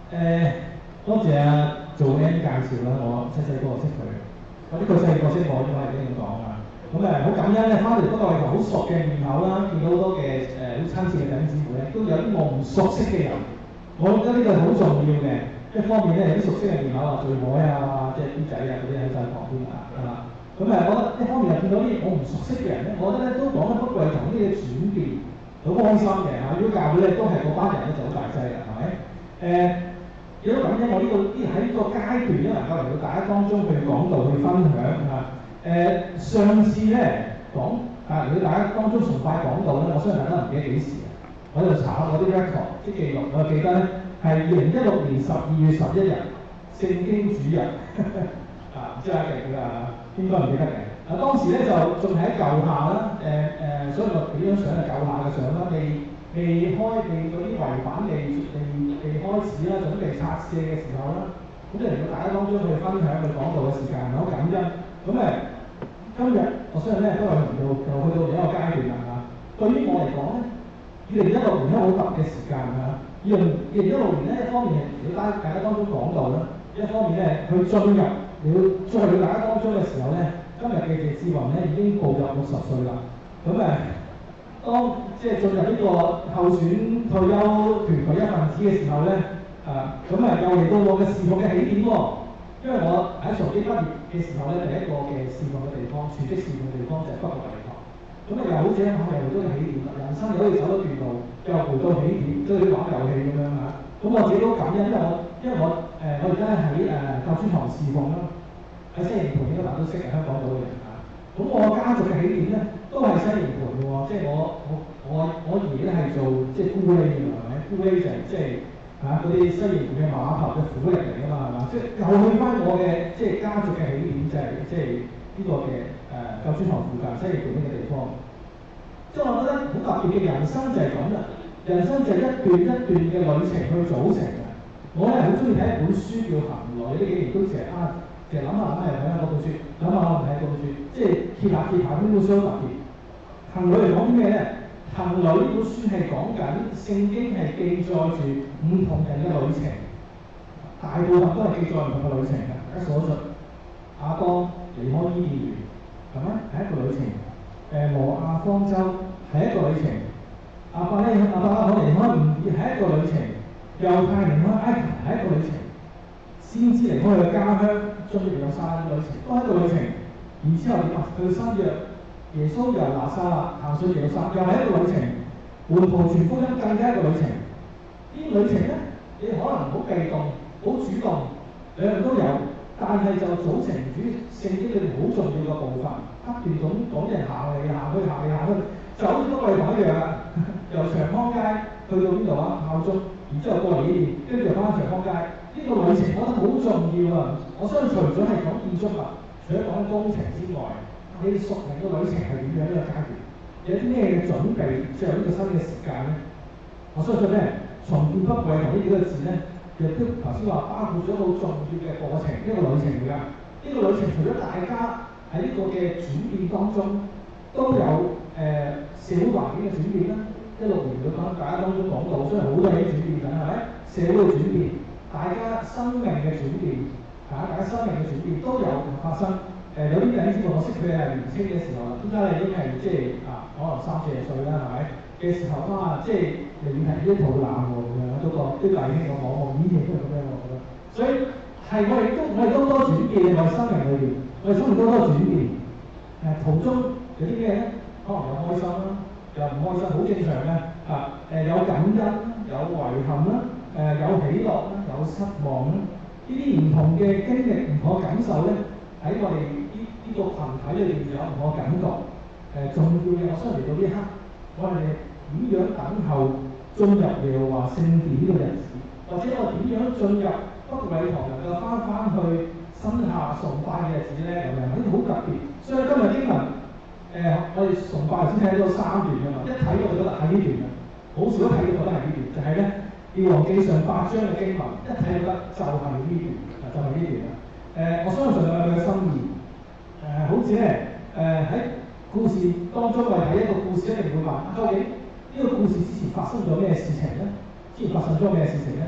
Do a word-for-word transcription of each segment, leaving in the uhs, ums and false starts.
誒，多謝啊做 N 介紹啦，我細細個就識佢，我呢個細個識我應該係咁講啊。咁誒好感恩咧，翻嚟不過係好熟嘅面口啦，見到好多嘅誒好親切嘅弟兄姊妹咧，都有啲我唔熟悉嘅人，我覺得呢個好重要嘅。一方面咧有啲熟悉嘅面口啊，聚海啊，即係 B 仔啊嗰啲喺晒旁邊啊，係嘛？咁誒，我覺得一方面又見到啲我唔熟悉嘅人咧，我覺得咧都講得不貴同呢啲嘅轉變，好開心嘅嚇。如果教會咧都係嗰班人咧就好大劑啦，係咪？誒、亦都感恩我呢、這個呢喺呢個階段咧能夠嚟到大家當中去講道去分享嚇。誒、上次咧講啊，如果大家當中崇拜講道咧，我相信大家唔記得幾時啊，我就查下我啲 record 啲記錄，我就記得咧係二零一六年十二月十一日聖經主日啊，唔知大家記唔記得啊？應該唔記得嘅。啊，當時咧就仲喺舊校啦，誒、誒，所以我俾張相係舊校嘅相啦，未未開未嗰啲圍板未未未開始啦，準備拆卸嘅時候啦，咁就嚟到大家當中去分享去講道嘅時間，好感恩。咁誒，今日我相信咧都係嚟到又去到另一個階段啦嚇。對於我嚟講咧，二零一六年咧好特別嘅時間嚇。二零二零一六年咧，一方面係要大大家當中講道啦，一方面咧去進入了再去大家當中嘅時候咧，今日嘅謝志宏咧已經步入六十歲啦。咁誒，當即係進入呢個候選退休團隊一份子嘅時候咧，啊，咁誒又嚟到我嘅事奉嘅起點喎。因為我喺崇基畢業嘅時候咧，第一個嘅事奉嘅地方，全職事奉嘅地方就係北角禮堂。咁啊又好似我又嚟到起點啦，人生又可以走咗段路，又回到起點，即係玩遊戲咁樣嚇。咁我自己都感恩，因為我因為我誒、呃、我而家喺誒教書堂事奉啦，喺西營盤應該大家都識嘅香港島嘅人嚇。咁我家族嘅起點咧都係西營盤嘅喎，即係我我我我爺咧係做即係咕喱嘅係咪？咕喱就係即係嚇嗰啲西營盤嘅碼頭嘅苦力嚟㗎嘛係嘛？即係又去翻我嘅即係家族嘅起點就係即係呢個嘅誒教書堂附近西營盤呢個地方。即係我覺得好特別嘅人生就係咁啦，人生就係一段一段嘅旅程去組成嘅。我係好中意睇一本書叫《行旅》，呢幾年都成日啊，成日諗下諗下又睇下嗰本書，諗下我唔睇嗰本書，即係揭下揭下呢本書好特別。《行旅》係講啲咩咧？《行旅》呢本書係講緊聖經係記載住唔同人嘅旅程，大部分都係記載唔同嘅旅程嘅。大家數一數，亞當離開伊甸園，係咪？係一個旅程。誒挪亞方舟係一個旅程，亞伯咧亞伯拉罕離開吾珥係一個旅程，猶太離開埃及係一個旅程，先知離開佢嘅家鄉進入耶路撒冷嘅旅程都係一個旅程，然之後點啊？去新約耶穌由拿撒勒行上耶路撒冷又係一個旅程，門徒傳福音更加一個旅程。呢啲旅程咧，你可能好被動、好主動，兩樣都有。但係就組成主聖經裏面好重要嘅部分，不斷咁講啲人行嚟行去行嚟行去，就好似都係同一樣啦。由長康街去到邊度啊？孝忠，然之後過嚟呢邊，跟住又翻長康街。呢、這個旅程我覺得好重要啊！我相信除咗係講建築物，除咗講工程之外，你屬靈嘅旅程係點樣呢個階段？有啲咩嘅準備進入呢個新嘅時間咧？我相信咧，重建不貴同呢幾個字咧。亦都頭先話包括咗好重要嘅過程，一個旅程㗎。呢、這個旅程除咗大家喺呢個嘅轉變當中都有誒、呃、社會環境嘅轉變啦。一六年佢講大家當中講到，雖然好多嘢轉變緊，係咪？社會嘅轉變，大家生命嘅轉變，嚇、啊，大家生命嘅轉變都有發生。誒、呃、有啲弟兄姊妹我識佢係年青嘅時候啦，點解你已經係即係啊，可能三四十歲啦，係咪嘅時候啊，即係仍然係啲肚腩喎咁樣，嗰個啲弟兄我望望依然都係咁樣，我覺得。所以係我哋都我哋都多轉變，我哋生命裏邊，我哋生命都多轉變。誒、呃、途中有啲咩咧？可能有開心啦，又唔開心，好正常嘅。啊誒、呃、有感恩，有遺憾啦，誒、呃、有喜樂啦，有失望啦，呢啲唔同嘅經歷、唔同嘅感受咧，喺我哋呢呢個羣體裏邊有唔同嘅感覺。誒、呃、重要嘅，我相信嚟到呢一刻，我哋點樣等候進入耶和華聖殿呢個日子，或者我點樣進入北角禮堂能夠翻返去新夏崇拜嘅日子咧？咁樣呢啲好特別。所以今日經文誒、呃，我哋崇拜先睇到三段㗎嘛，一睇我哋覺得係呢段嘅，好少睇到覺得係呢段，就係、是、咧《列王記》上八章嘅經文，一睇覺得就係呢段，就係、是、呢段啦。誒、呃，我相信上有佢嘅心意。誒、呃，好似咧誒喺故事當中，我哋睇一個故事，一定會問：究竟呢個故事之前發生咗咩事情咧？之前發生咗咩事情咧？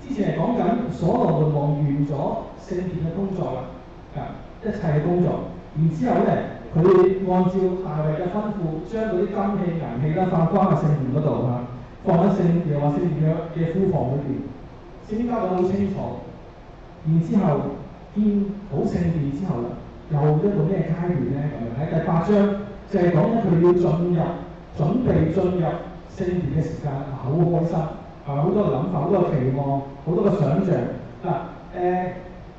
之前係講緊所羅門王完咗聖殿嘅工作啦，啊一切嘅工作，然之後咧佢按照大衛嘅吩咐，將嗰啲金器銀器啦放翻喺聖殿嗰度嚇，放喺聖又話聖殿嘅嘅庫房裏邊，聖經交代得好清楚。然之後建好聖殿之後啦，又一個咩階段咧？咁樣喺第八章就係講緊佢要進入準備進入聖殿嘅時間，好開心。係好多嘅諗法，好多嘅期望，好多嘅想像。嗱、啊，誒、呃，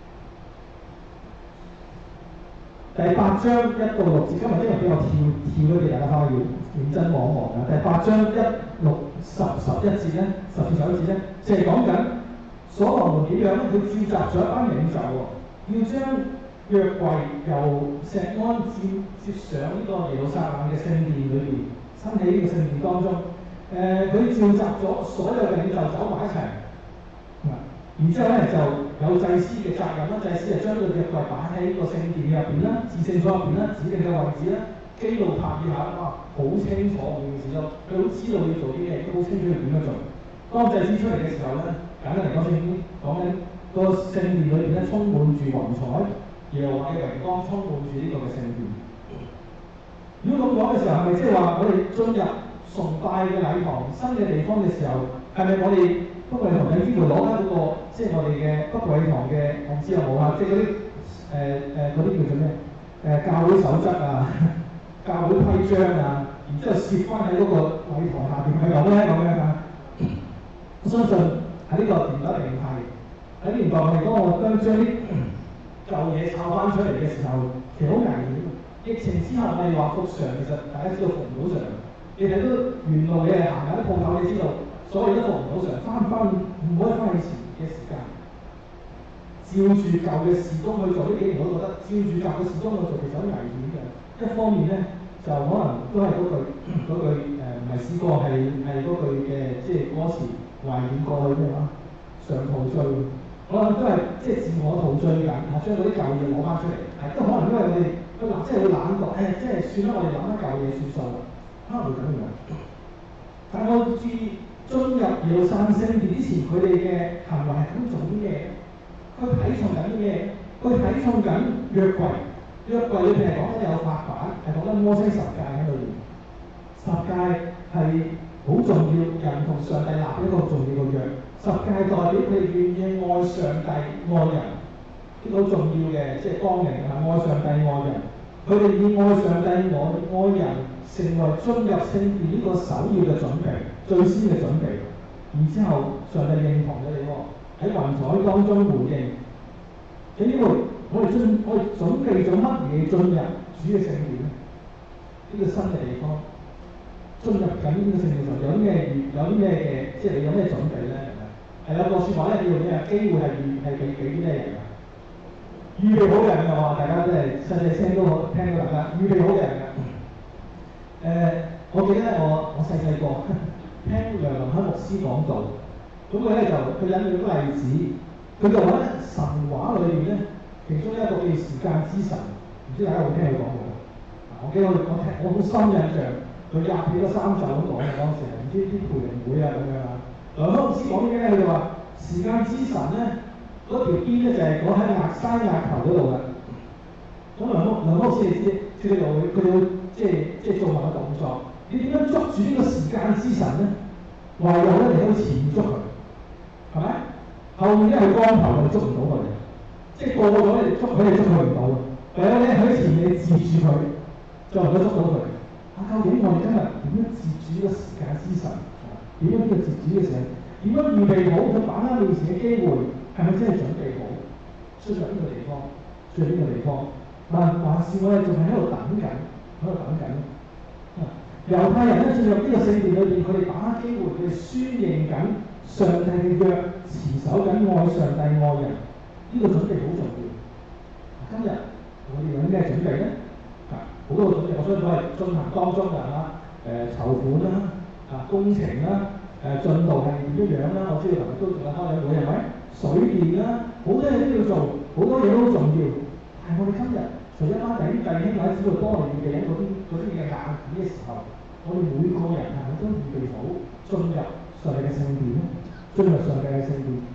第八章一到六節，今日因為比較跳跳咗嘅，大家翻去要認真望望啊。第八章一六十十一節咧，十至十一節咧，就係講緊所羅門點樣咧？佢召集咗一班領袖喎，要將約櫃由錫安接接上呢個耶路撒冷嘅聖殿裏邊，新起呢個聖殿當中。誒，佢、呃、召集咗所有嘅領袖走埋一齊，嗱、嗯，然之後咧就有祭司嘅責任啦，祭司就將個約櫃擺喺個聖殿入邊啦，至聖所入邊啦，指定嘅位置啦，基路伯以下，哇，好清楚件事咯，佢好知道要做啲嘢，都好清楚要點樣做。當祭司出嚟嘅時候咧，簡單嚟講，聖經講緊個聖殿裏邊咧充滿住雲彩，耶和華嘅榮光充滿住呢個嘅聖殿。如果咁講嘅時候，係咪即係話我哋進入崇拜嘅禮堂，新嘅地方嘅時候，係咪我哋北櫃禮堂有機會攞翻嗰個，即係我哋嘅北櫃禮堂嘅，我唔知有冇啊，即係嗰啲誒誒嗰啲叫做咩？誒、呃、教會守則啊，教會規章啊，然之後攝翻喺嗰個禮堂下邊，係咁咧咁樣啊？我相信喺呢個年代一定係喺年代，如果我將將啲舊嘢抄翻出嚟嘅時候，其實好危險。疫情之後，我哋話復常，其實大家知道復唔到常。你睇都沿路你係行緊啲鋪頭，你知道所有都復唔到常，翻唔翻唔可以翻以前嘅時間。照住舊嘅事工去做，呢幾年我都覺得照住舊嘅事工去做其實好危險嘅。一方面咧，就可能都係嗰句嗰句誒唔係詩歌，係係嗰句嘅即係歌詞懷念過去咩話，常陶醉。可能都係即係自我陶醉緊，係將嗰啲舊嘢攞翻出嚟。係都可能因為我哋佢嗱即係會懶惰，誒即係算啦，我哋諗翻舊嘢算數啦。可能會咁樣，但係我注意進入耶路撒冷聖殿之前，佢哋嘅行為係咁做啲咩？佢睇重緊啲咩？佢睇重緊約櫃，約櫃裏邊係講緊有法版，係講緊摩西十誡喺裏邊。十誡係好重要，人同上帝立一個重要嘅約。十誡代表佢哋願意愛上帝、愛人，呢個好重要嘅，即係光明係愛上帝、愛人。佢哋以愛上帝、愛愛人，成為進入聖殿呢個首要嘅準備，最先嘅準備。然之後，上帝認同咗你喎，喺雲彩當中回應。喺呢度，我哋進我哋準備咗乜嘢進入主嘅聖殿咧？呢、這個新嘅地方，進入緊呢個聖殿上有啲咩有啲咩嘅，即係你有咩準備咧？係有個説話咧，叫做咩啊？機會係預係俾俾啲咩人啊？預備好嘅人嘅話，大家真係細細聲都好聽到大家預備好嘅人嘅。誒、呃，我記得咧，我我細細個聽梁林克牧師講道，咁佢咧就佢引用個例子，佢就話咧神話裏面咧，其中一個叫時間之神，唔知大家有冇聽佢講過？我記得我我聽我好深印象，佢廿幾個三集咁講嘅當時，唔知啲培靈會啊咁樣啊。梁林克牧師講啲咩咧？佢就話時間之神咧，嗰條邊咧就係講喺額山額頭嗰度嘅。咁梁林梁林牧師你知，知道佢佢會即係即係做埋個動作。你點樣捉住呢個時間之神咧？唯有咧你喺前面捉佢，係咪？後面咧係光頭，你捉唔到佢嘅，即係過咗你捉佢，你捉佢唔到嘅。唯有咧喺前面你截住佢，就能夠捉到佢。啊，究竟我哋今日點樣截住呢個時間之神？點樣呢個截住嘅時候？點樣預備好佢把握面前嘅機會？係咪真係準備好出入呢個地方？出入呢個地方？但還是我哋仲係喺度等緊，喺度等緊。猶太人咧進入呢個聖殿裏邊，佢哋把握機會，佢哋宣認緊上帝嘅約，持守緊愛上帝愛人，呢、這個準備好重要。今日我哋有啲咩準備咧？啊，好多個準備，我相信都係進行當中㗎啦。誒、呃，籌款啦，啊，工程啦，誒、呃，進度係點樣樣啦？我知道琴日都仲有開緊會，係咪？水電啦，好多嘢都要做，好多嘢都好重要。但係我哋今日除咗班弟兄弟兄或者只會幫我哋預備緊嗰啲嗰啲嘅硬件嘅時候，我哋每個人係咪都預備好進入上帝嘅聖殿咧？進入上帝嘅聖殿，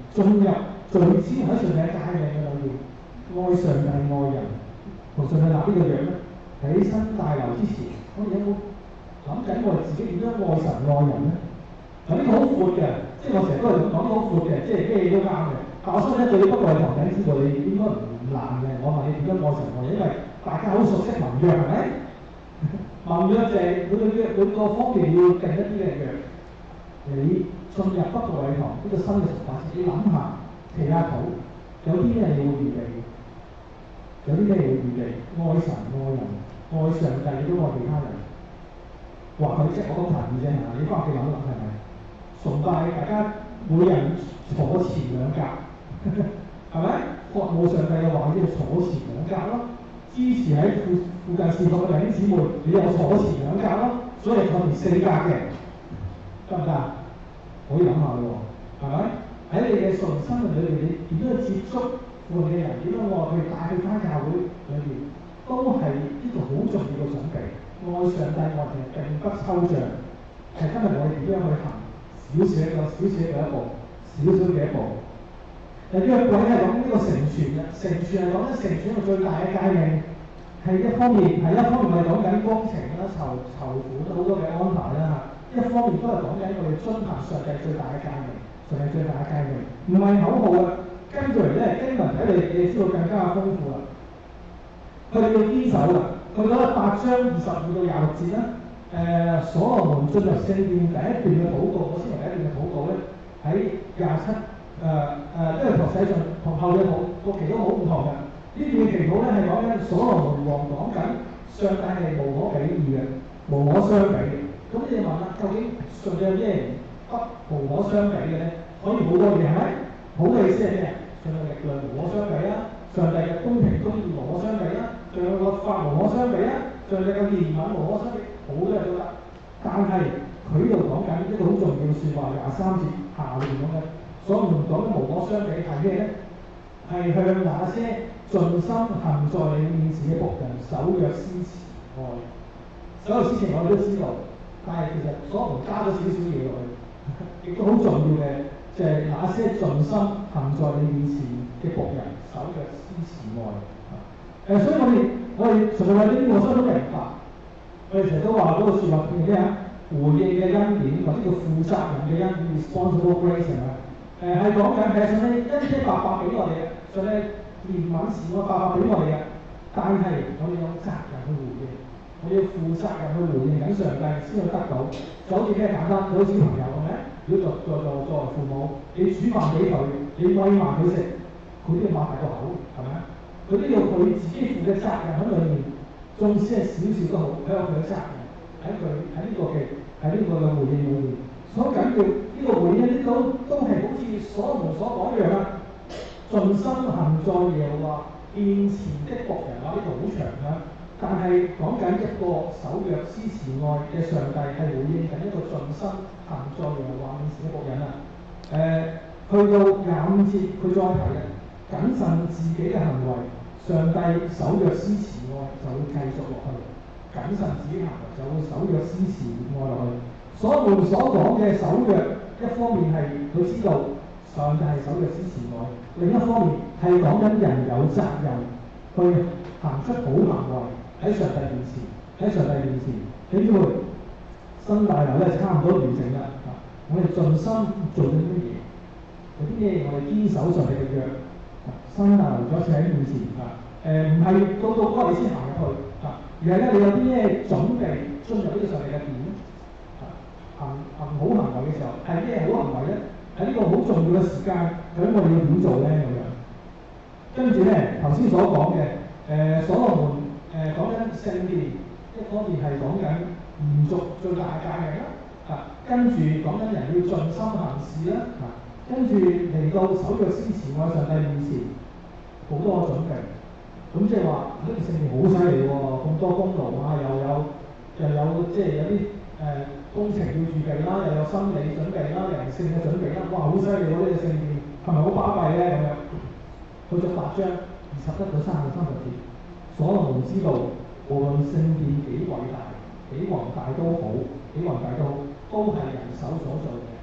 進入最先喺上帝嘅誡命嘅裏面，愛上帝愛人，同上帝立呢個約咧。喺新大樓之前，我哋有冇諗緊我哋自己點樣愛神愛人咧？嗱，呢個好闊嘅，即係我成日都係講啲好闊嘅，即係咩都啱嘅。但我相信對於不過係堂弟知道你應該唔難嘅。我問你點樣愛神愛人，因為大家好熟悉盟約係咪？盟約就係佢嘅約，佢個方面要定一啲嘅約。你進入不過禮堂呢個新嘅崇拜，你諗下祈下禱，有啲咩你會預備？有啲咩要預備？愛神愛人，愛上帝亦都愛其他人。話佢即係我講提議啫嚇，你翻屋企諗一諗係咪？崇拜大家每人坐前兩格，係咪？服務上帝嘅話，即係坐前兩格咯。支持喺附附近侍奉嘅弟兄姊妹，你有坐前兩格咯。所以坐前四格嘅，得唔得？可以諗下喎，係咪？喺你嘅信心裏邊，你點樣去接觸附近嘅人？點樣我去帶去翻教會裏邊，都係一個好重要嘅準備。愛上帝愛人並不抽象，係今日我哋點樣去行少少一個少少嘅一步，少少嘅一步。誒約櫃係講呢個成全嘅，成全係講緊成全一個最大嘅誡命，係一方面係一方面係講緊工程啦、籌籌款好多嘅安排啦嚇，一方面都係講緊我哋遵行上帝最大嘅誡命，上帝最大嘅誡命，唔係口號啊，跟住嚟咧經文睇你你知道更加豐富啦。佢哋要堅守啦。去到八章二十二到廿六節啦，誒、呃，所羅門進入聖殿第一段嘅禱告，我先從第一段嘅禱告咧，喺廿七誒誒，因為同洗盡同後嘅禱個祈禱好唔同嘅。呢段嘅祈禱咧係講緊所羅門王講緊上帝係無可比擬嘅，無可相比嘅。咁你哋問啦，究竟上帝有咩不無可相比嘅咧？可以好多嘢係咪？好嘅意思係咩？上帝力量無可相比啦，上帝嘅公平公義無可相比啦。上帝個法無可相比啊！上帝嘅憐憫無可相比，好多嘢都得。但係佢呢度講緊一個好重要嘅説話，廿三節下面講嘅，所羅門講嘅無可相比係咩咧？係向那些盡心行在你面前嘅僕人守約施慈愛。守約施慈愛我哋都知道，但係其實所羅門加咗少少嘢落去，亦都好重要嘅，就係、是、那些盡心行在你面前嘅僕人守約施慈愛。誒、呃，所以我哋我哋除咗呢個，我相當明白。我哋成日都話嗰個説話叫咩啊？回應嘅恩典，或者叫負責任嘅恩典 （responsible grace） 係咪？誒係講緊係上帝恩典白白俾我哋嘅，上帝憐憫慈愛白白俾我哋嘅。但係我哋有責任去回應，我哋要負責任去回應緊上帝先去得到。就好似咩簡單，就好似小朋友係咪？如果作作作作為父母，你煮飯俾佢，你餵埋佢食，佢都要擘大個口，係咪？佢都要佢自己負嘅責任喺裏面，縱使係少少都好，佢有佢嘅責任喺佢喺呢個嘅喺呢個嘅回應裏面。所緊要呢個回應呢都都係好似所羅門所講一樣啊，盡心行在耶和華面前的僕人啊，呢個好長啊，但係講緊一個守約施慈愛嘅上帝係回應緊一個盡心行在耶和華面前嘅僕人啊。誒、呃，去到廿五節佢再提嘅謹慎自己嘅行為。上帝守約施慈愛就會繼續落去，謹慎自己行為就會守約施慈愛落去。所羅門所講嘅守約，一方面係佢知道上帝係守約施慈愛，另一方面係講緊人有責任去行出好行為喺上帝面前，喺上帝面前。你知唔知新大樓咧差唔多完成啦？我哋盡心做緊啲嘢，有啲嘢我哋堅守上帝嘅約。新大樓再次喺面前啊！誒唔係到到嗰日先行入去啊，而係咧你有啲咩準備進入呢個上帝嘅殿啊？行行好行為嘅時候係咩好行為咧？喺呢個好重要嘅時間，咁我哋要點做咧？咁樣跟住咧頭先所講嘅誒所羅門誒講緊聖殿，一方面係講緊延續最大嘅誡命啦啊，跟住講緊人要盡心行事啦啊，跟住嚟到守約施慈愛上帝面前。好多個準備，咁即係話呢件聖殿好犀利喎，咁多功勞啊，又有又有即係有啲誒、呃、工程要預備啦，又有心理準備啦，人性嘅準備啦，哇，好犀利喎！呢個聖殿係咪好巴閉咧？咁樣去咗八章二十一到三十三十節，所羅門知道無論聖殿幾偉大、幾宏大都好，幾宏大都好，都係人手所做嘅，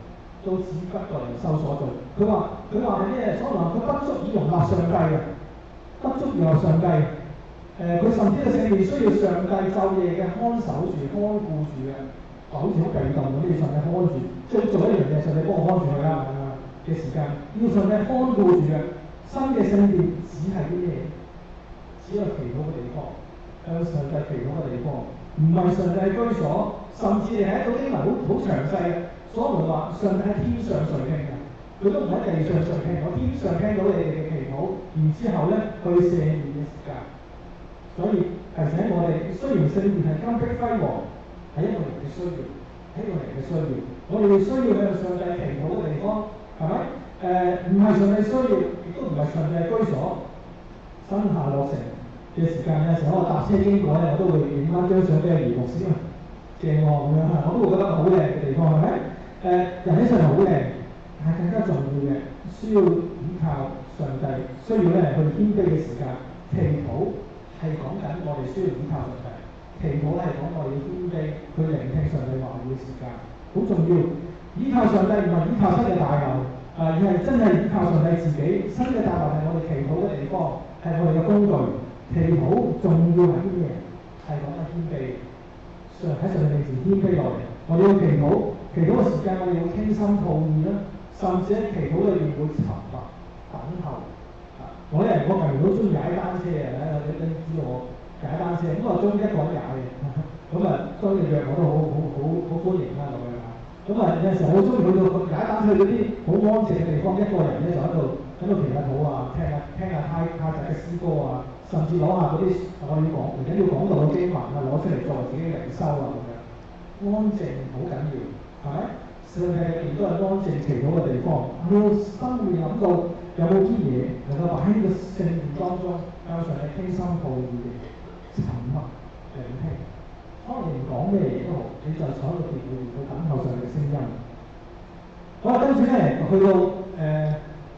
都只不過人獸所造。佢話佢話係咩？所羅門佢不足以容納上帝嘅，不足以容納上帝。誒、呃，佢甚至個聖殿需要上帝晝夜嘅看守住、看顧住嘅，好似好被動咁，要上帝看住，即係做一樣嘢，上帝幫我看住佢啦嘅時間，要上帝看顧住嘅。新嘅聖殿只係啲咩？只係祈禱嘅地方，向上帝祈禱嘅地方，唔係上帝居所。甚至你睇到經文好好詳細嘅，所羅門話上帝喺天上垂聽嘅，佢都唔喺地上垂聽，我天上聽到你哋嘅祈禱，然之後咧去赦免嘅時間。所以提醒我哋，雖然聖殿係金碧輝煌，係一個人嘅需要，係一個人嘅需要。我哋需要向上帝祈禱嘅地方，係咪？誒，唔係上帝需要，亦都唔係上帝居所。新下落成嘅時間，有時候我搭車經過咧，我都會影翻張相俾阿余牧師啊，正喎咁樣嚇，我都會覺得好靚嘅地方，係咪？誒、呃，人喺上頭好靚，但係更加重要嘅，需要依靠上帝，需要咧去謙卑嘅時間。祈禱係講緊我哋需要依靠上帝，祈禱係講我哋要謙卑去聆聽上帝話語嘅時間，好重要。依靠上帝唔係依靠新嘅大樓，啊、呃，而係真係依靠上帝自己。新嘅大樓係我哋祈禱嘅地方。係我哋嘅工具，祈禱重要係啲咩？係講緊謙卑，上喺上帝面前謙卑落嚟。我哋要祈禱，祈禱嘅時間我哋要傾心吐意啦，甚至喺祈禱裏面會沉默等候。啊，我咧我近年都中意踩單車嘅，你你知道我踩單車，咁我中意一個人踩嘅，咁啊當然約我都好好好好歡迎啦咁樣啊。咁啊有陣時候我中意去到踩單車嗰啲好安靜嘅地方，一個人咧就喺度。喺度祈下禱啊，聽下聽下太太仔嘅詩歌啊，甚至攞下嗰啲我要講而家要講到嘅經文啊，攞出嚟作為自己嘅靈修啊咁樣，安靜好緊要，係咪？上帝亦都係安靜祈禱嘅地方。我心裏諗到有冇啲嘢能夠擺喺呢個聖殿當中，向上帝傾心吐意嘅沉默聆聽。可能你唔講咩嘢都好，你就坐喺個殿裏面去等候上帝嘅聲音。好啦，跟住咧去到誒。呃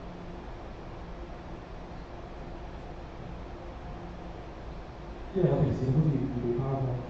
因為我平時好似預備包咁。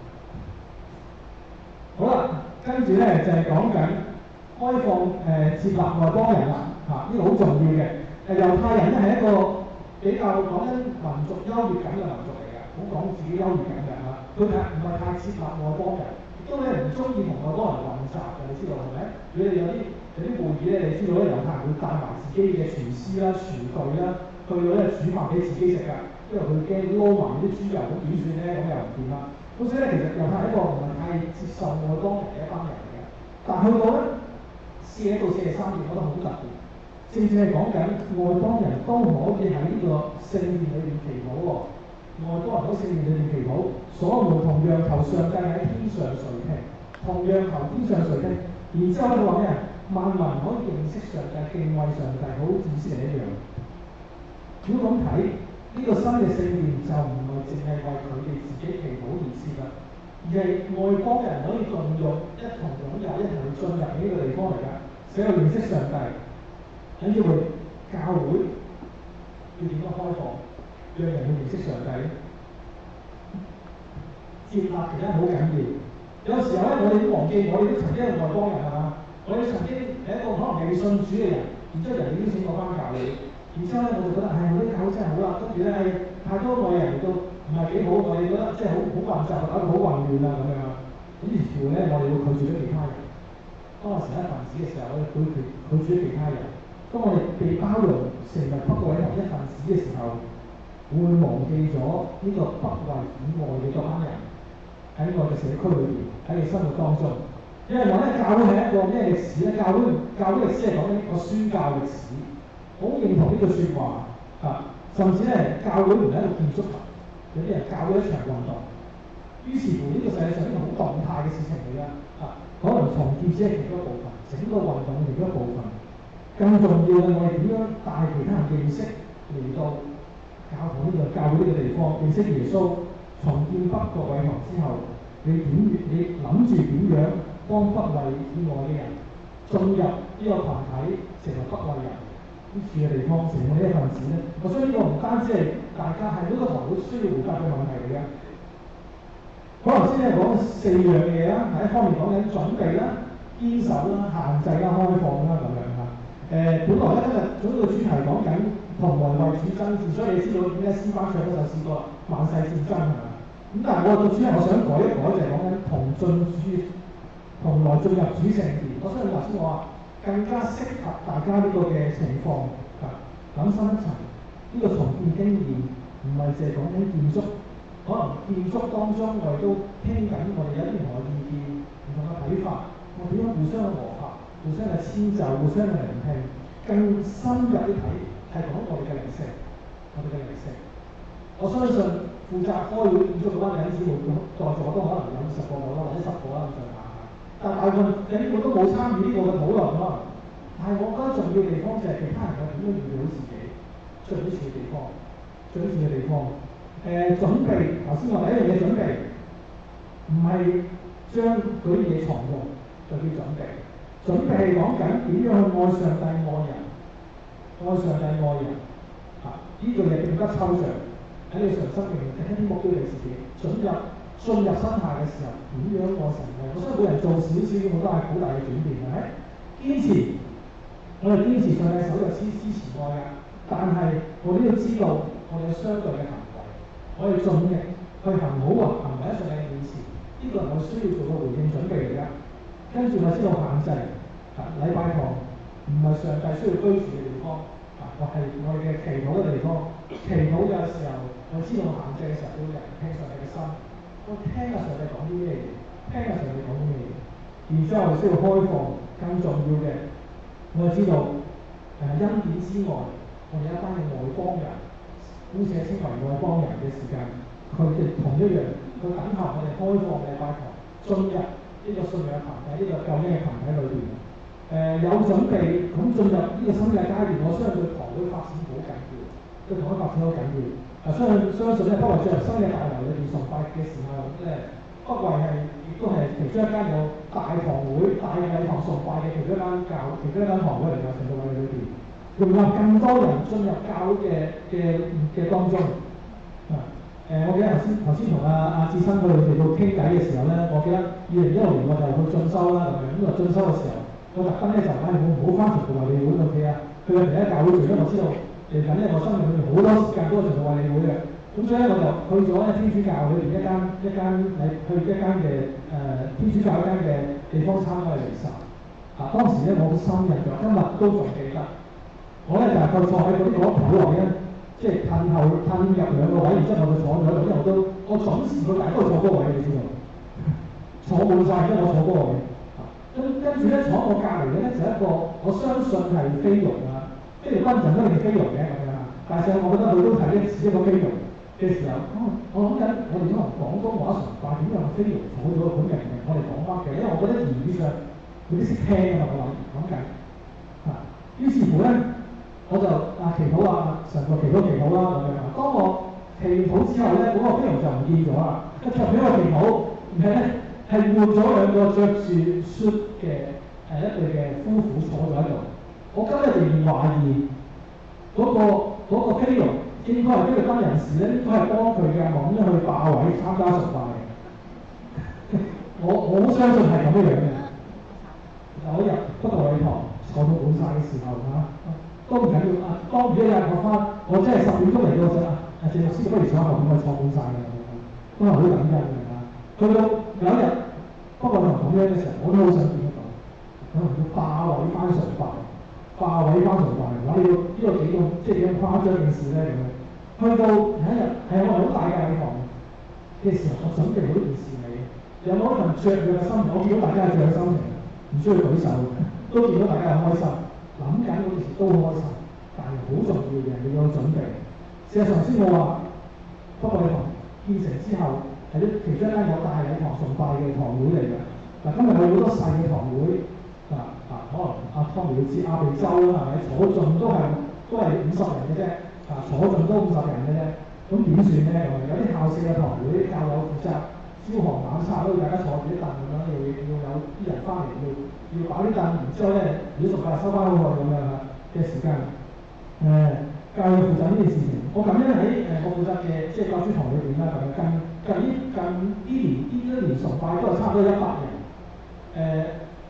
好啦，跟住咧就係講緊開放誒、呃、接納外邦人啦，嚇、啊、呢、這個好重要嘅。誒、呃、猶太人咧係一個比較講緊民族優越感嘅民族嚟嘅，好講自己優越感嘅嚇。佢係唔係太接納外邦人，亦都咧唔中意同外邦人混雜嘅，你知道係咪？佢哋有啲有啲會議咧，你知道咧猶太人會帶埋自己嘅廚師啦、廚具啦，去到咧煮飯俾自己食㗎。因為佢驚撈埋啲豬油咁點算咧，咁又唔掂啦。咁所以咧，其實猶太係一個唔係太接受外邦人嘅一班人嚟嘅。但去到咧四一到四十三節，我覺得好特別，正正係講緊外邦人都可以喺呢個聖殿裏邊祈禱喎。外邦人喺聖殿裏邊祈禱，所羅門同樣求上帝喺天上垂聽，同樣求天上垂聽。然之後咧，佢話咩啊？萬民可以認識上帝、敬畏上帝，好似以色列一樣。如果咁睇，呢個新嘅聖殿就唔係淨係為佢哋自己祈禱而設啦，而係外邦人可以共用、一同擁有、一同去進入呢個地方嚟㗎，使佢認識上帝。跟住佢教會要點樣開放，讓人去認識上帝？接納其他好緊要。有時候咧，我哋都忘記，我哋都曾經係外邦人係嘛？我哋曾經係一個可能未信主嘅人，然之後人哋邀請我翻教會。然之後咧，我就覺得，唉、哎，我啲教會真係好啦。跟住咧，太多外人嚟到唔係幾好，我哋覺得即係好好混雜，搞到好混亂啊咁樣。咁於是乎咧，我哋會拒絕咗其他人。當我成一份子嘅時候，我哋拒絕拒絕咗其他人。當我哋被包容成為北位同一份子嘅時候，會忘記咗呢個北位以外嘅嗰班人喺我嘅社區裏邊，喺你生活當中。因為話咧，教會係一個咩歷史咧？教會教會歷史係講緊一個宣教歷史。好認同呢句説話啊！甚至咧，教會唔係一個建築物，有啲人教會一場運動。於是乎，呢個世界上呢個好動態嘅事情嚟㗎啊！可能重建只係其中一部分，整個運動嘅其中一部分。更重要嘅，我哋點樣帶其他人認識嚟到教堂呢個教會呢個地方，認識耶穌，重建北國禮堂之後，你點你諗住點樣幫北位以外嘅人進入呢個羣體，成為北位人？呢處嘅地方成為呢一份子咧，我相信呢個唔單止係大家係呢個堂會需要回答嘅問題嚟嘅。可能先係講四樣嘢啦，第一方面講緊準備啦， 堅守啦、限制啦、開放啦咁樣嚇。誒、本來咧今日總個主題講緊同來為主爭戰，所以你知道點解詩班唱嗰首詩歌萬世戰爭係嘛？咁但係我個主題我想改一改，就係講緊同進主同來進入主聖殿。我相信頭先我話更加適合大家呢個嘅情況嚇。諗深一層，呢、這個重建經驗唔係淨係講緊建築，可能建築當中我哋都傾緊，我哋有啲唔同嘅意見、唔同嘅睇法，我點樣互相嘅和合、互相嘅遷就、互相嘅聆聽，更深入啲睇係講我哋嘅靈性，我哋嘅靈性。我相信負責開會建築嗰班人，只會在座都可能有十個我啦，或者十個啦咁上下。但大部分有啲我都冇參與呢個嘅討論可能。但係我覺得重要嘅地方就係其他人係點樣預備好自己，最好嘅地方，最好嘅地方。誒、呃、準備，頭先話第一樣嘢準備，唔係將嗰啲嘢藏用，就叫準備。準備係講緊點樣去愛上帝愛人，愛上帝愛人。啊，呢個嘢並不抽象，喺你常生命嘅一啲目標嘅事情，進入進入生態嘅時候，點樣愛神愛人？我相信每人做少少，我都係好大嘅轉變，係咪？堅持。我哋堅持上帝手就支支持愛㗎，但係我哋都要知道我哋有相對嘅行為，我哋盡力去行好啊，行為喺上帝面前，呢、這個係我需要做嘅回應準備嚟㗎。跟住我知道限制，啊禮拜堂唔係上帝需要居住嘅地方，啊我係我哋嘅祈禱嘅地方。祈禱嘅時候，我知道限制嘅時候要聆聽上帝嘅心，我聽下上帝講啲咩嘢，聽下上帝講啲咩嘢，然之後我哋需要開放，更重要嘅。我哋知道誒、呃、恩典之外，我哋一班嘅外邦人，姑且稱為外邦人嘅時間，佢哋同一樣去等候我哋開放禮拜堂，進入呢個信仰嘅群體，呢、這個救恩嘅群體裏邊。誒、呃、有準備咁進入呢個新嘅階段，我相信對堂會發展好緊要，對堂會發展好緊要。啊，相信相信咧，不過進入新嘅大樓裏邊崇拜嘅時候，即係不過係亦都係其中一間有大堂會、大禮堂崇拜嘅其中一間教、其中一間堂會嚟㗎，成個位裏邊，容納更多人進入教會嘅嘅嘅當中。啊，誒、呃，我記得頭先頭先同阿阿志新佢哋到傾偈嘅時候咧，我記得二零一六年我就去進修啦咁樣，咁啊進修嘅時候，我特登咧就唉，我唔好翻傳道衛理會咁 OK 啊，去第一教會做，因為我知道嚟緊咧我生命裏面好多時間都係傳道衛理會嘅。咁所以咧，我就去咗咧天主教裏邊一間一間喺去一間嘅誒天主教一間嘅地方參加彌撒。啊，當時咧我好深印象，今日都仲記得。我咧就係、是、佢坐喺嗰啲嗰台位咧，即係褪後褪入兩個位，然之後我就坐咗喺度，因為我都我準時佢大家都坐嗰個位，你知道？坐滿晒，因為我坐嗰個位。啊，跟跟住咧坐我隔離嘅咧就係一個我相信係菲傭啊，菲律賓人都係菲傭嘅咁樣啊，但係上我覺得佢都係一似一個菲傭。嘅時候，我諗緊我哋可能廣東話崇拜點樣飛龍坐咗，佢明唔明我哋講乜嘅？因為我覺得言語上佢啲識聽啊嘛，我諗諗緊啊。於是乎咧，我就啊祈禱啊，神個祈禱祈禱啦咁樣。當我祈禱之後咧，嗰、那個飛龍就唔見咗啦。跟住俾我祈禱，而係咧係換咗兩個着住恤嘅誒一對嘅夫婦坐咗喺度。我今日仍然懷疑嗰、那個嗰、那個飛龍。應該係菲律賓人士咧，應該係幫佢嘅網咧去霸位參加崇拜嘅。我我好相信係咁樣嘅。有一日不過禮堂坐到滿晒嘅時候嚇、啊，都唔緊要啊。當然有人講翻，我真係十點鐘嚟到啫啊！阿謝牧師不如坐後邊，我坐滿晒嘅，都係好感恩嘅嚇。去到有一日，不過同咁樣嘅時候，我都好想見得到，可能要霸位翻崇拜，霸位翻崇拜，嗱呢個呢個幾咁即係幾咁誇張嘅事咧咁樣。去到有一日係我好大嘅禮堂嘅時候，我準備好呢件事未？有冇一份雀躍嘅心情？我見到大家係雀躍嘅心情，唔需要舉手，都見到大家係開心，諗緊嗰件事都好開心，但係好重要嘅你要有準備。事實上先我話，不過禮堂建成之後係啲其中一間有大禮堂崇拜嘅堂會嚟嘅。嗱，今日有好多細嘅堂會，嗱啊，可能阿湯你要知亞庇州啦，係咪坐盡都係都係五十人嘅啫。啊，坐盡都五十人嘅啫，咁點算咧？咁有啲校舍嘅堂會教友負責朝行晚拆，都要大家坐住啲凳咁樣，要要有啲人翻嚟，要要擺啲凳，然之後咧，如果熟嘅收翻好佢咁樣嚇嘅時間。誒、呃，教友負責呢件事情，我咁樣喺誒我負責嘅即係教書堂裏邊啦，咁樣近近呢近呢年呢一年崇拜都係差唔多一百人。誒、呃，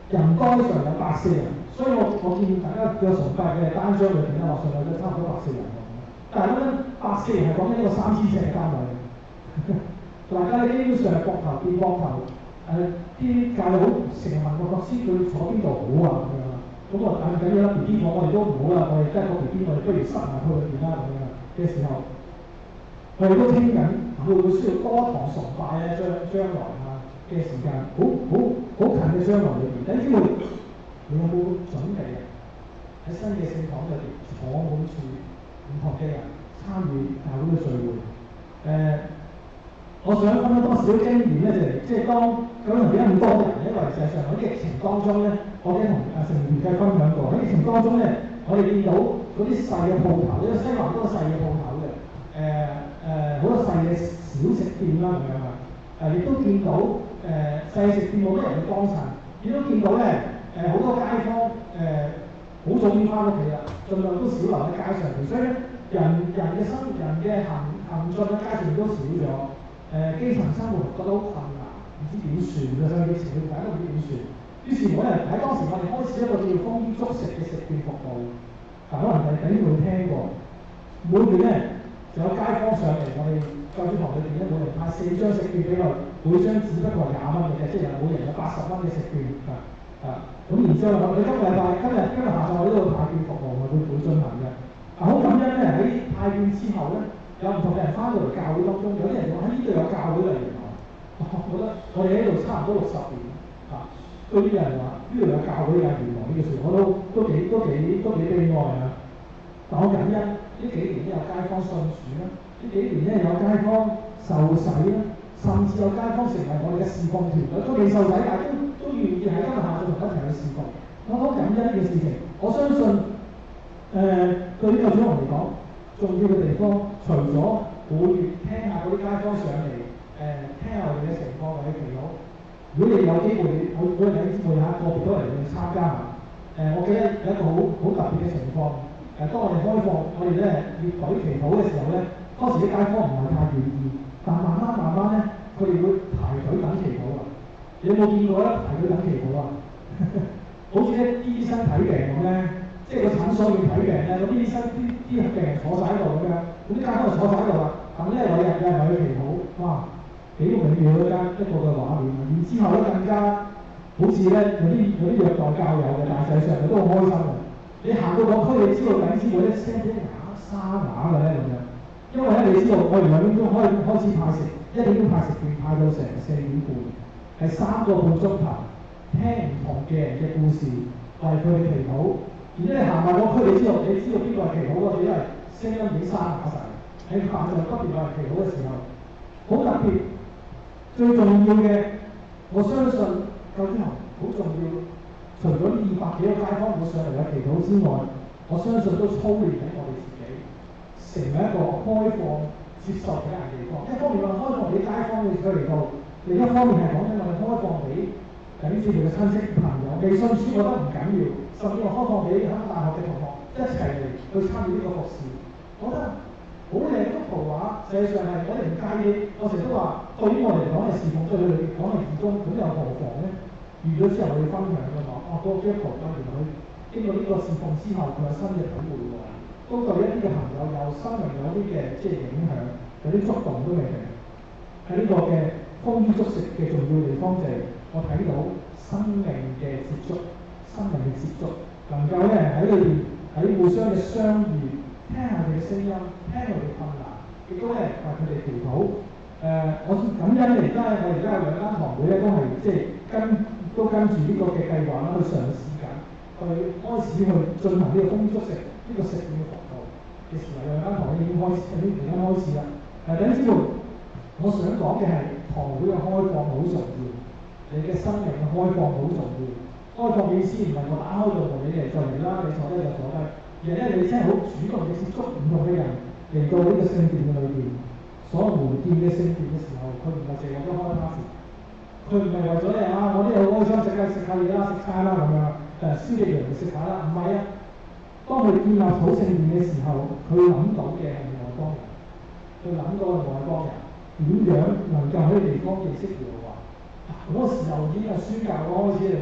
人該上有百四人，所以我我見大家嘅崇拜嘅單張裏邊咧，話上有咗差唔多百四人咁。但係咧，百四人係講緊一個三千尺嘅單位。大家咧基本上係膊頭變膊頭，誒啲教友好成日問個牧師佢坐邊度好啊咁樣。咁我但係緊要啦 B B 房我哋都唔好啦，我哋得個 B B 我哋不如塞埋去裏邊啦咁樣嘅時候，我哋都傾緊會唔會需要多堂崇拜咧？將將來啊嘅時間，好好好近嘅將來裏邊，等知道你有冇準備啊？喺新嘅聖堂裏邊坐滿住唔同嘅人參與教會嘅聚會，誒、呃。我想分享多少經驗咧，就係即係當咁同點解咁多人咧？因為實際上喺疫情當中咧，我哋同啊成員嘅分享過喺疫情當中咧，我哋見到嗰啲細嘅鋪頭，因為西環好多細嘅鋪頭嘅，誒誒好多細嘅小食店啦咁樣啊，誒、呃、亦都見到誒、呃、細食店冇乜人去幫襯，亦都見到咧誒好多街坊誒好、呃、早已翻屋企啦，盡量都少留喺街上邊，所以咧人人嘅生人嘅行行進喺街上都少咗。誒、呃、基層生活覺得好困難，唔知點算嘅，所以疫情大家都唔知點算。於是我咧喺當時我哋開始一個叫豐衣足食嘅食店服務，但可能係第一會聽過。每月咧就有街坊上嚟，我哋教主堂裏邊咧每人派四張食券俾佢，每張只不過係廿蚊嘅啫，即係每人有八十蚊嘅食券啊啊！咁然之後我哋今個禮拜今日今日下晝我呢度派券服務我會會進行嘅。啊好感恩咧喺派券之後咧。有唔同嘅人翻到嚟教會當中，有啲人話喺呢度有教會嚟原來，我覺得我哋喺度差唔多六十年嚇，都啲人話呢度有教會㗎原來呢個事，我都都幾都幾都幾悲哀啊！但我感恩呢幾年咧有街坊信主啦，呢幾年咧有街坊受洗啦，甚至有街坊成為我哋嘅侍奉團隊，都未受洗但係都都願意喺今日下晝同我一齊去侍奉，我好感恩呢件事情。我相信誒、呃、對於教主堂嚟講，重要嘅地方，除咗每月聽下嗰啲街坊上嚟，誒、呃、聽下我哋嘅情況或者祈禱。如果你有機會，我我哋有啲姊妹嚇個別都嚟去參加下。誒、呃，我記得有一個好好特別嘅情況。誒、呃，當我哋開放，我哋咧列舉祈禱嘅時候咧，當時啲街坊唔係太願意，但慢慢慢慢咧，佢哋會排隊等祈禱啊！你有冇見過咧排隊等祈禱啊？好似咧啲醫生睇病咁咧。即係個診所要睇病咧，咁啲醫生啲啲病人坐晒喺度咁樣，咁啲街坊就坐晒喺度啦。等呢位人嘅係咪去祈禱？哇，幾美妙嗰間一個嘅畫面。然之後咧更加好似咧有啲有啲虐待教友嘅，但係實際上佢都好開心嘅。你行到嗰區，你知道緊知道啲聲啲啞沙啞嘅咧咁樣，因為咧你知道我哋兩點鐘開開始派食，一點鐘派食券派到成四點半，係三個半鐘頭聽唔同嘅人嘅故事，為佢哋祈禱。而且你行埋個區，你知道你知道邊個係祈禱嗰啲，因為聲音已經沙啞晒。喺下晝不斷有人祈禱嘅時候，好特別。最重要嘅，我相信教主堂好重要。除咗二百幾個街坊會上嚟有祈禱之外，我相信都操練緊我哋自己，成為一個開放接受嘅人地方。一方面話開放俾街坊嘅佢嚟到，另一方面係講緊我哋開放俾緊住佢嘅親戚朋友。未信主我覺得唔緊要。甚至我開放俾香港大學嘅同學一齊嚟去參與呢個服事，我覺得好靚幅圖畫。實際上係我哋唔介意，我成日都話，對於我哋嚟講係侍奉，對佢哋講係義工，咁又何妨咧？預咗之後我哋分享嘅話，哦，嗰個基督徒原來佢經過呢個侍奉之後，佢有新嘅體會喎，都對一啲嘅朋友有生命有啲嘅即係影響，有啲觸動都未定。喺呢個嘅豐衣足食嘅重要地方就係我睇到生命嘅接觸。生命嘅接觸，能夠咧喺裏邊喺互相嘅相遇，聽下佢嘅聲音，聽佢哋困難，亦都咧為佢哋祈禱。誒、呃，我感恩而家我而家有兩間堂會咧，都係即係跟都跟住呢個嘅計劃啦，去嘗試緊，去開始去進行呢個豐衣足食呢個食店嘅服務嘅時候，兩間堂會已經開始，已經已經開始啦。誒、呃，等知道我想講嘅係堂會嘅開放好重要，你嘅生命嘅開放好重要。開放意思唔係我打開道門，你哋就嚟啦，你坐低就坐低。而係咧，你真係好主動嘅接觸唔同嘅人嚟到呢個聖殿嘅裏邊。所有門店嘅聖殿嘅時候，佢唔係淨係為咗開 party，佢唔係為咗你啊！我啲好開心食下食下嘢啦，食餐啦咁樣。誒，燒嘢嚟食下啦，唔係啊！當佢建立好聖殿嘅時候，佢諗到嘅係外邦人，佢諗到係外邦人點樣能夠喺地方認識耶和華。嗰個時候已經係宣教嗰開始嚟啦，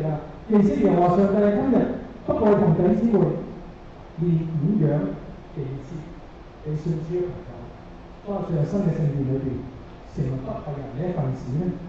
認識耶和華上帝今日不過同弟兄姊妹練點樣認知你信主嘅朋友，當進入新嘅聖殿裏邊，成為不義人嘅一份子咧。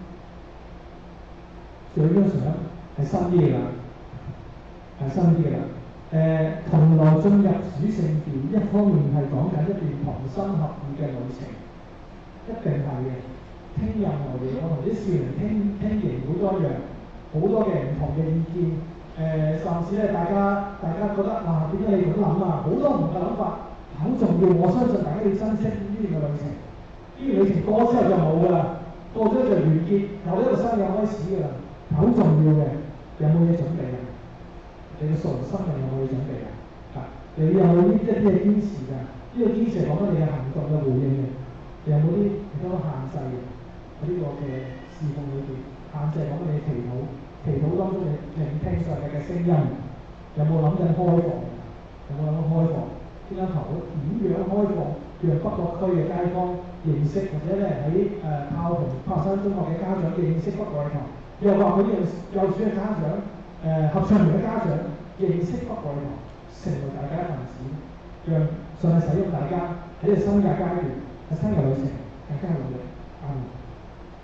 最張相係新啲嘅啦，係新啲嘅啦。誒、呃，同來進入主聖殿，一方面係講緊一段同心合意嘅旅程，一定係嘅。聽任何嘢，我同啲少年聽聽營會多樣，好多嘅唔同嘅意見。誒、呃，甚至咧，大家大家覺得啊，點解你咁諗啊？好多唔同嘅諗法，好重要。我相信大家要珍惜呢段嘅旅程。呢段旅程過咗之後就冇㗎啦，過咗就完結，由呢個新嘅開始㗎啦。好重要嘅，有冇嘢準備啊？你嘅屬靈生命有冇嘢準備啊？啊，你有冇呢一啲嘅堅持㗎？呢、這個堅持係講緊你嘅行動嘅回應嘅。你有冇啲其他限制嘅？喺呢個嘅事奉裏邊，限制講緊你祈禱，祈禱當中你聆聽上帝嘅聲音，有冇諗緊開放？有冇諗緊開放？邊間頭點樣開放？讓北角區嘅街坊認識，或者咧喺誒炮坪柏山中學嘅家長認識北愛堂，又話佢啲幼稚嘅家長、誒、呃、合唱團嘅家長認識北愛堂，成為大家一份子，讓上帝使用大家喺呢個新嘅階段、喺新嘅旅程，大家努力。阿門。